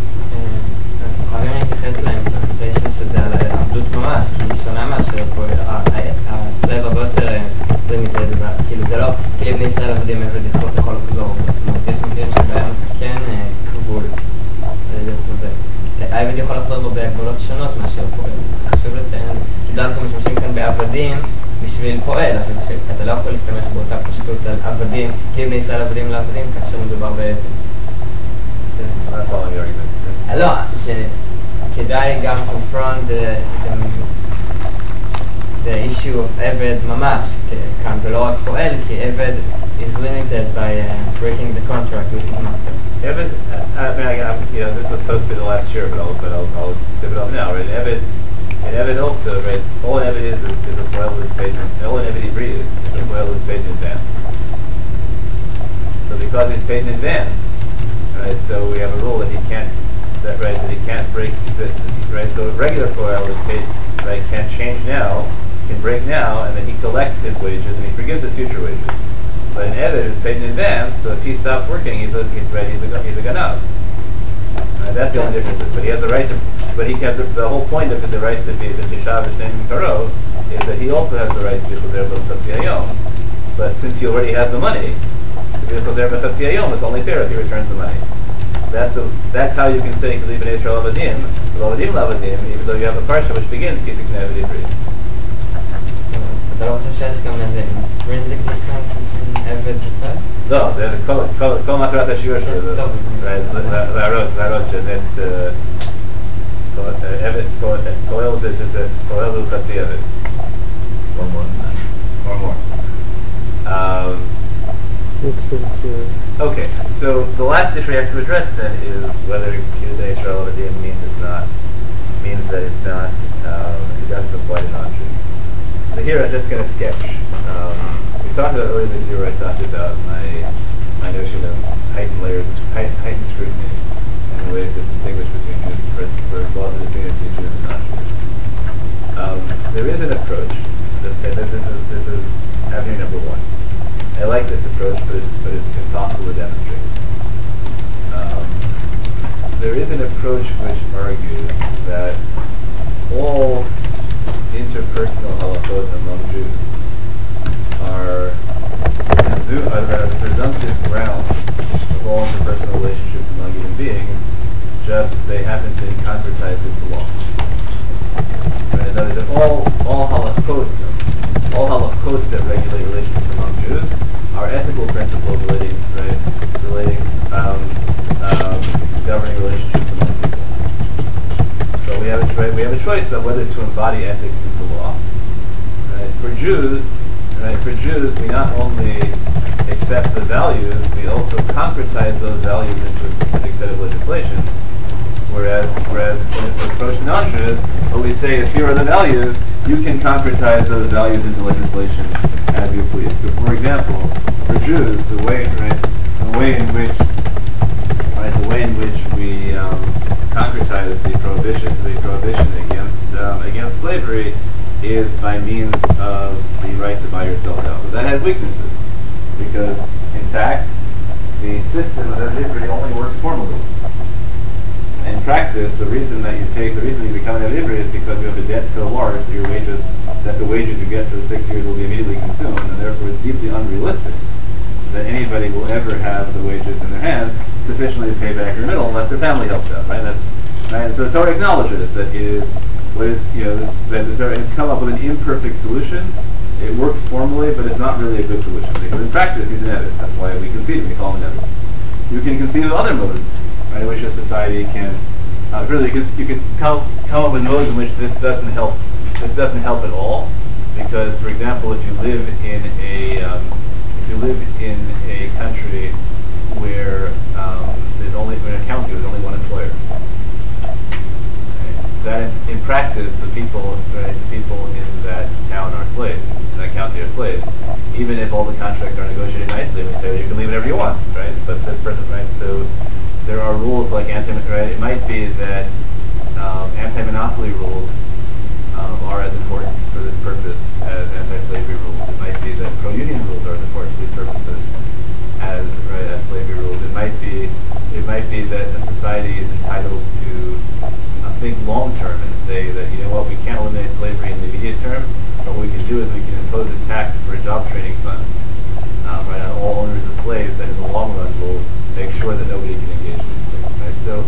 חייבים להתייחס לאינטרפרטיישן שזה על עבדות ממש, כי היא שונה מאשר פה, הסלב הרבה יותר לימיטד, כאילו זה לא, כאילו בני ישראל עבדים עבד לזכות לכל הכזור, זאת אומרת, יש מקרים שבהם אתה כן כבול, העבד יכול לחזור בו בגבולות שונות מאשר פועל. חשוב לציין, כי דווקא משתמשים כאן בעבדים בשביל פועל, אתה לא יכול להשתמש באותה פשטות על עבדים, כאילו בני ישראל עבדים לעבדים, כאשר מדובר בעבד. I'm not following the argument. לא, שכדאי גם confront the, the, the issue of עבד ממש כאן ולא רק פועל, כי עבד is limited by uh, breaking the contract with his master. Evid, uh, I mean, I, I'm, you know, this was posted last year, but I'll, but I'll, I'll tip it up now, right? Evid, and Evid also, right? All an Evid is is, is a foil that's paid in, all an Evid Ivri is is a foil that's paid in advance. So because he's paid in advance, right? So we have a rule that he can't, that right, that he can't break, that, right? So a regular foil is paid, right? Can't change now, can break now, and then he collects his wages and he forgives his future wages. But an Evid is paid in advance, so if he stops working, he's a, he's ready, he's a, he's a ganav. Uh, that's the only difference. But he has the right to, but he has the, the whole point of the right to be the Tishav V'Shem Karo is that he also has the right to be Chozer B'Chatzi Hayom. But since he already has the money, to be Chozer B'Chatzi Hayom, it's only fair if he returns the money. That's the, that's how you can say K'li B'nei Yisrael Avadim, Avadim Lavadim, even though you have a parsha which begins Kisik Ne'evid Ivri. אתה לא חושב שיש גם איזה intrinsic difference between עבד ופועל? לא, זה כל מטרת השיעור שלו, להראות שבאמת פועל זה פועל הוא חצי עבד. One more. One more. Um, okay, so the last issue we have to address then is whether Kiddush Yisrael Avadim means it's not, means that it's not, um, it doesn't apply to non-Jews. So here I'm just going to sketch. Um, we talked about earlier this year where I talked about my my notion of heightened layers, heightened, heightened scrutiny, and ways to distinguish between Jews for, for laws of distinction between Jews and non-Jews. Um, there is an approach. That, that this is this is avenue number one. I like this approach, but it's, but it's impossible to demonstrate. Um, there is an approach which argues that all interpersonal halachot among Jews are, are the presumptive ground of all interpersonal relationships among human beings, just they haven't been concretized into law. Right? In other words, all, all halachot, all halachot that regulate relationships among Jews are ethical principles relating, right, relating, um, um, governing relationships among people. So we have a right, we have a choice about whether to embody ethics into law. Right? For Jews, right, for Jews, we not only accept the values, we also concretize those values into a specific set of legislation. Whereas, whereas when we approach non-Jews, what we say is, here are the values. You can concretize those values into legislation as you please. So, for example, for Jews, the way, right, the way in which, right, the way in which we um, concretize the prohibition, the prohibition against um, against slavery, is by means of the right to buy yourself out. But that has weaknesses, because in fact, the system of Evid only works formally. In practice, the reason that you take, the reason you become an Evid is because you have a debt so large that your wages, that the wages you get for the six years will be immediately consumed, and therefore it's deeply unrealistic that anybody will ever have the wages in their hands sufficiently to pay back your middle unless their family helps out, right? That's, right? So the Torah acknowledges that it is, what is, you know, that the Torah has come up with an imperfect solution. It works formally, but it's not really a good solution, because in practice he's an Evid. That's why we conceive him, we call him an Evid. You can conceive of other modes, right, in which a society can, uh, really, you can, you can come, come up with modes in which this doesn't help, this doesn't help at all, because, for example, if you live in a, um, if you live in a country where um, there's only, in a county with only one employer, right, that in, in practice, the people, right, the people in that town are slaves, in that county are slaves, even if all the contracts are negotiated nicely, we say, well, you can leave whatever you want, right? But this person, right? So there are rules like anti, right? It might be that um, anti-monopoly rules um, are as important for this purpose as anti-slavery rules. It might be that pro-union rules are as important for these purposes as, right, as slavery rules. It might be, it might be that a society is entitled to uh, think long-term and say that, you know what, we can't eliminate slavery in the immediate term, but what we can do is we can impose a tax for a job training fund, um, right, on all owners of slaves that in the long run will make sure that nobody can engage in slavery, right? So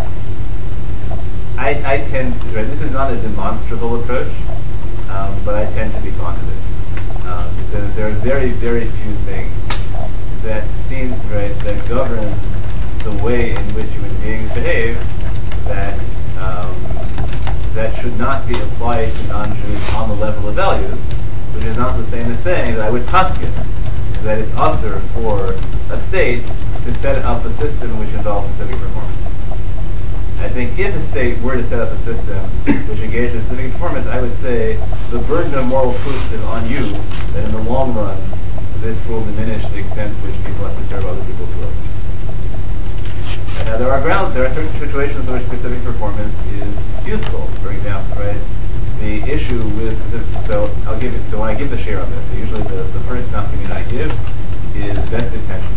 I, I tend to, right, this is not a demonstrable approach, um, but I tend to be fond of it. Um, because there are very, very few things that seem, right, that govern the way in which human beings behave that um, that should not be applied to non-Jews on the level of values, which is not the same as saying that I would paskin that it's usher for a state to set up a system which involves specific performance. I think if a state were to set up a system which engaged in specific performance, I would say the burden of moral proof is on you, that in the long run, this will diminish the extent to which people have to serve other people's wills. And now there are grounds, there are certain situations in which specific performance is useful. For example, right, the issue with, this, so I'll give it, so when I give the share on this, so usually the, the first document I give is vested pension.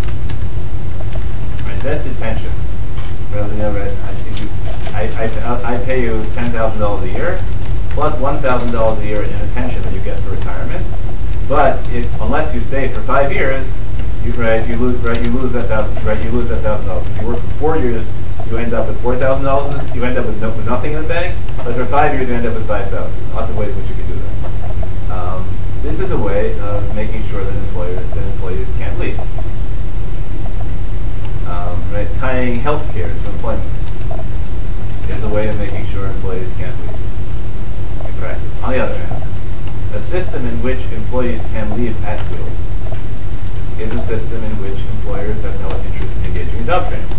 Right, vested pension. Well, you know, I, think you, I, I, I pay you ten thousand dollars a year, plus one thousand dollars a year in a pension that you get for retirement. But if, unless you stay for five years, you, right, you lose, right, you lose that thousand, right, you lose that thousand dollars. If you work for four years, you end up with four thousand dollars. You end up with, no, with nothing in the bank. But for five years, you end up with five thousand. Lots of ways in which you can do that. Um, this is a way of making sure that employers, that employees can't leave. Um, right, tying healthcare to employment is a way of making sure employees can't leave in practice. On the other hand, a system in which employees can leave at will is a system in which employers have no interest in engaging in job training.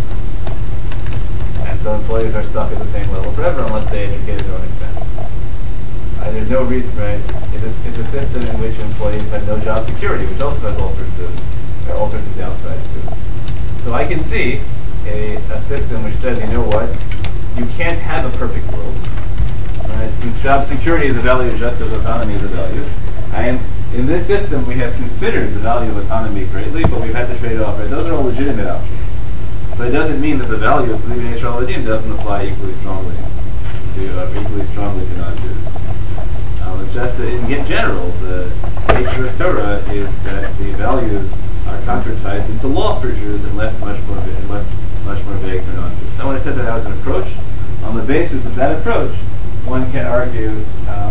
And so employees are stuck at the same level forever unless they educate at their own expense. Uh, there's no reason, right? It's a, it's a system in which employees have no job security, which also has all sorts of, all sorts of downsides too. So I can see a, a system which says, you know what, you can't have a perfect world. Right? Job security is a value just as autonomy is a value. I am, in this system, we have considered the value of autonomy greatly, but we've had to trade off. Right? Those are all legitimate options. But it doesn't mean that the value of believing in Yisrael Adim doesn't apply equally strongly to uh, equally strongly to non-Jews. Um, it's just that in general, the nature of Torah is that the values are concretized into law for Jews and left much more and left much more vague for non-Jews. Now, when I said that that was an approach, on the basis of that approach, one can argue, um,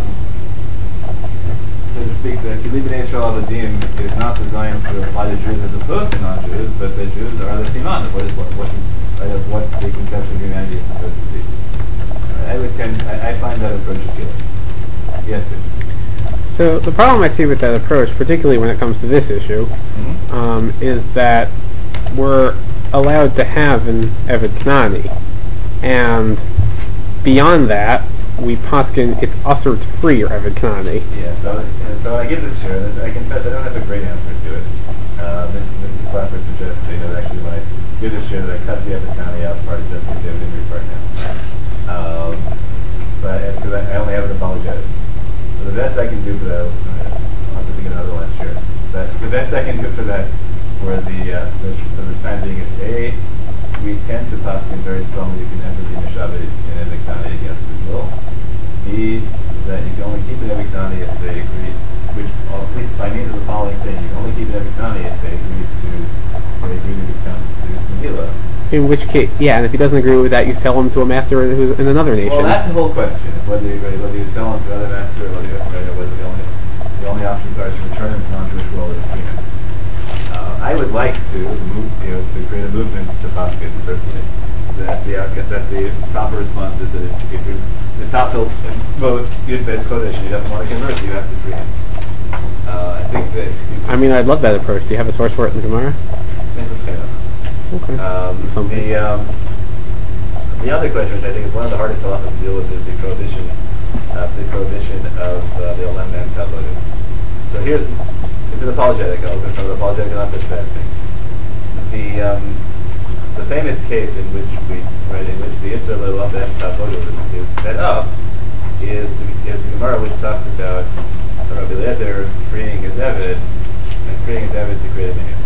so to speak, that Kilibin Yisrael Avadim is not designed to apply to Jews as opposed to non-Jews, but that Jews are the siman of what is what, what, right, of what the conception of humanity is supposed to be. Uh, I would tend, I, I find that approach appealing. Yes, please. So the problem I see with that approach, particularly when it comes to this issue, mm-hmm. um, is that we're allowed to have an Eved Knani, and beyond that, we poskin it's usher to free your Eved Knani. Yeah, so, uh, so I give this share, I confess I don't have a great answer to it. Uh, Missus Clapper suggested that actually when I give this share that I cut the Eved Knani out part of just the dividend part now. Um, but because I, I only have an apologetic. So the best I can do for that, I'll have to think of another last year. But the best I can do for that, for the, uh, the for the time being, is A, we tend to posture very strongly you can never be Meshaved in Eved Knani against his will. B, that you can only keep an Eved Knani if they agree, which, or at least by means of the following thing, you can only keep an Eved Knani if they agree to, they agree to become to Megillah. In which case, yeah, and if he doesn't agree with that, you sell him to a master who's in another nation. Well, that's the whole question, whether you, whether you sell him to another master, or whether, you, whether the only the only options are to return him to non-Jewish world or to free him. Uh, I would like to move, you know, to create a movement to Paskin, personally. That the uh, that the proper response is that if, if you're the top vote Yud Beis Chodesh and he doesn't want to convert, you have to free him. Uh, I think that. I mean, I'd love that approach. Do you have a source for it in the Gemara? Okay. Um, the um, the other question, which I think is one of the hardest halachas to deal with, is the prohibition, uh, the prohibition of uh, the Olam Man Tavodim. So here's it's an apologetic. I'll go from the apologetic and not such bad thing. The um, the famous case in which we right in which the Yisrael Olam Man Tavodim is set up is the, is the Gemara which talks about Rabbi Eliezer freeing his Eved and freeing his Eved to create a minyan.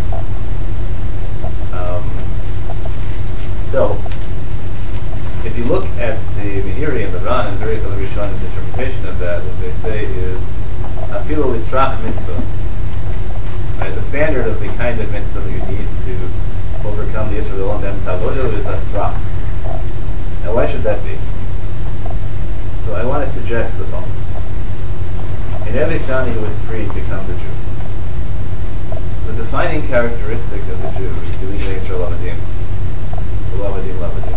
Um, so, if you look at the Meiri and the Ran and various other Rishonim interpretation of that, what they say is afilu lisrach mitzvah. Right, the standard of the kind of mitzvah that you need to overcome the Yisrael Olam Tavodu is a strach. Now, why should that be? So, I want to suggest the following: in every Shani who is freed becomes a Jew. The defining characteristic of the Jew is Kilibin Yisrael Avadim. Avadim, Avadim.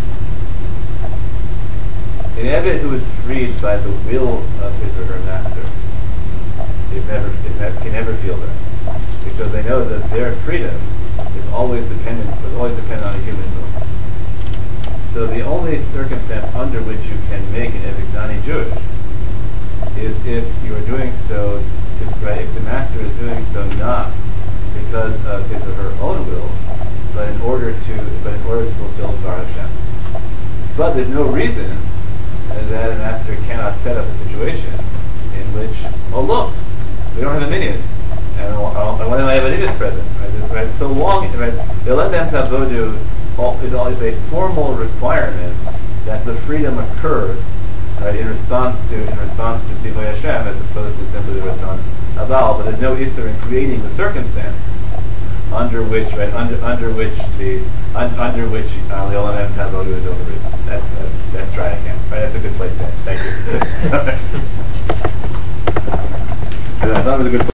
An Eved who is freed by the will of his or her master is never, is ne- can never feel that. Because they know that their freedom is always dependent, was always dependent on a human will. So the only circumstance under which you can make an Evigdani Jewish is if you are doing so, if, right, if the master is doing so not because of his or her own will, but in order to, but in order to fulfill Dvar Hashem. But there's no reason that a master cannot set up a situation in which, oh look, we don't have a minion, and I want to have an Idiot present. Right? Right? So long, right? The Lev Tavodu is always a formal requirement that the freedom occurs, right, in response to in response to Tzivay Hashem, as opposed to simply the Ratzon Aval. But there's no issur in creating the circumstance under which, right, under under which the un, under which uh, the Olam Tavodu is overridden. That's that's, that's right again. Right, that's a good place to end. Thank you. I thought it was a good.